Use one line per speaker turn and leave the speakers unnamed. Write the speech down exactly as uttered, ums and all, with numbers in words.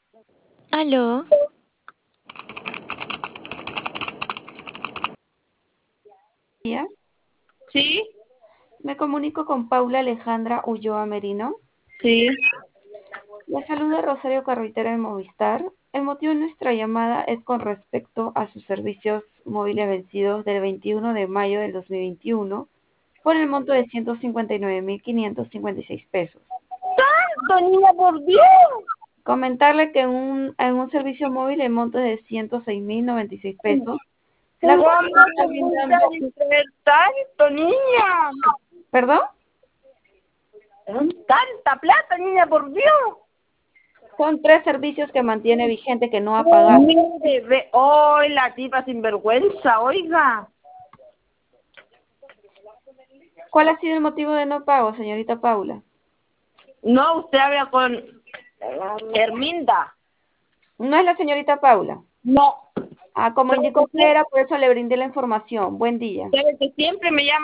¿Aló?
Día.
Sí,
Me comunico con Paula Alejandra Ulloa Merino.
sí.
La saluda Rosario Carretera de Movistar. El motivo de nuestra llamada es con respecto a sus servicios móviles vencidos del veintiuno de mayo del dos mil veintiuno por el monto de ciento cincuenta y nueve mil quinientos cincuenta y seis pesos.
¡Santo, niña, por Dios!
Comentarle que en un, en un servicio móvil el monto es de ciento seis mil noventa y seis pesos. La
¿Cómo
compañía está
te gusta
brindando...
distraer tanto, niña?
¿Perdón?
Son tanta plata, niña, por Dios.
Son tres servicios que mantiene vigente que no ha pagado.
Mire, ve, hoy la tipa sinvergüenza, oiga.
¿Cuál ha sido el motivo de no pago, señorita Paula?
No, usted habla con Herminda.
¿No es la señorita Paula?
No.
Ah, como
Pero
indicó
que
que
sie-
era, por eso le brindé la información. Buen día.
pero que siempre me llama.